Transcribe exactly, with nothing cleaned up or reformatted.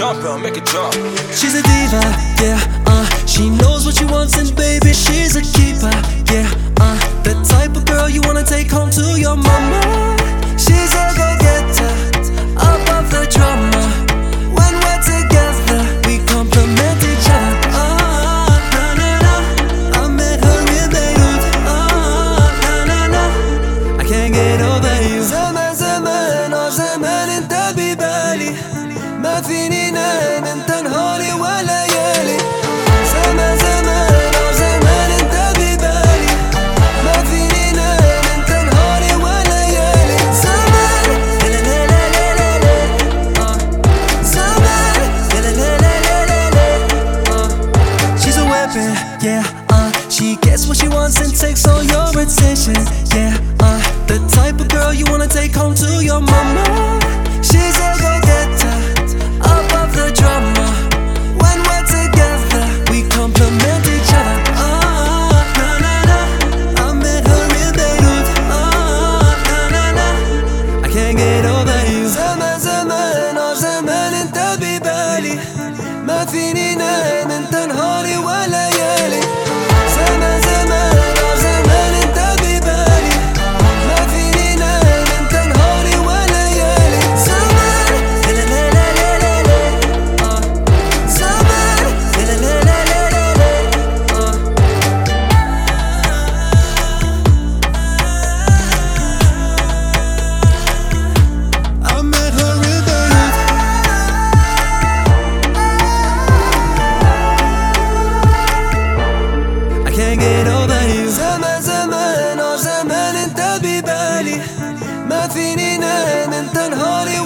jump, I'll make it drop. She's a diva, yeah, uh she knows what she wants and baby she's a keeper, yeah, uh the type of girl you wanna take home to your mama. She's a go-getter, above the drama. When we're together, we complement each other. Ah, na na na, I met her in Beirut. Ah, na na na, I can't get over you. زمان زمان اه زمان انت ببالي، ما فيني نام انت نهاري وليالي. زمان زمان اه زمان انت ببالي، ما فيني نام انت نهاري وليالي. زمان لا لا لا لا لا لا اه زمان لا لا لا لا لا لا اه. She's a weapon, yeah, uh she gets what she wants and takes all your attention, yeah, uh the type of girl you wanna take home to your mama. She's a go-getter, above the drama. When we're together, we complement each other. Ah, na na na, I met her in Beirut. Ah, na na na, I can't get over you. زمان زمان اه زمان انت ببالي، ما فيني نام انت نهاري وليالي. زمان زمان اه زمان انت ببالي، ما فيني نام انت نهاري وليالي. زمان لا لا لا لا لا لا اه زمان لا لا لا لا لا لا اه. I met her in Beirut. I can't get over you. زمان زمان اه زمان انت ببالي، ما فيني نام انت نهاري